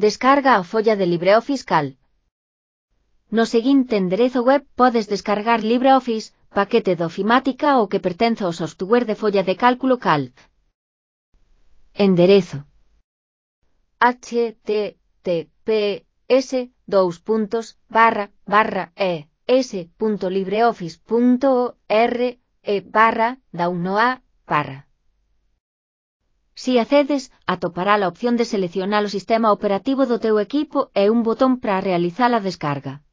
Descarga a folla de LibreOffice Calc. No seguinte enderezo web podes descargar LibreOffice, paquete de ofimática ou que pertenza ao software de folla de cálculo Calc. Enderezo: https://es.libreoffice.org/download/. Si accedes, atopará a opción de seleccionar o sistema operativo do teu equipo e un botón para realizar a descarga.